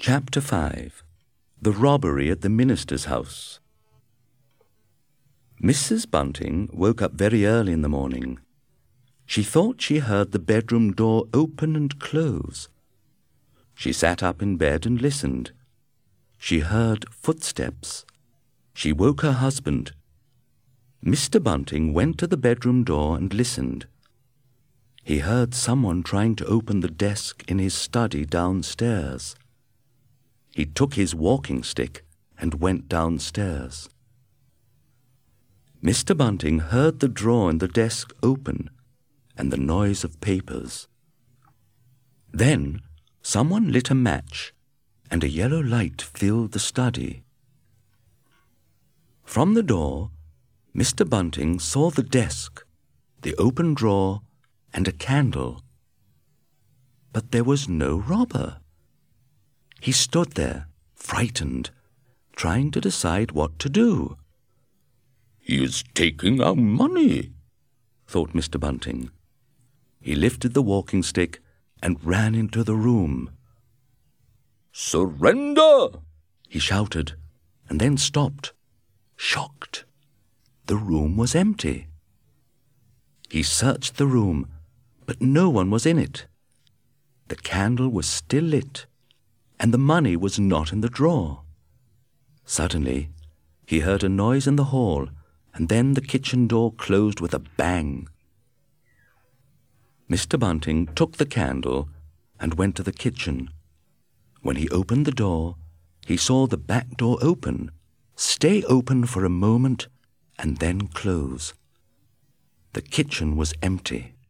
Chapter 5. The Robbery at the Minister's House. Mrs. Bunting woke up very early in the morning. She thought she heard the bedroom door open and close. She sat up in bed and listened. She heard footsteps. She woke her husband. Mr. Bunting went to the bedroom door and listened. He heard someone trying to open the desk in his study downstairs. He took his walking stick and went downstairs. Mr. Bunting heard the drawer in the desk open and the noise of papers. Then someone lit a match and a yellow light filled the study. From the door, Mr. Bunting saw the desk, the open drawer, and a candle. But there was no robber. He stood there, frightened, trying to decide what to do. "He is taking our money," thought Mr. Bunting. He lifted the walking stick and ran into the room. "Surrender!" he shouted, and then stopped, shocked. The room was empty. He searched the room, but no one was in it. The candle was still lit, and the money was not in the drawer. Suddenly, he heard a noise in the hall, and then the kitchen door closed with a bang. Mr. Bunting took the candle and went to the kitchen. When he opened the door, he saw the back door open, stay open for a moment, and then close. The kitchen was empty.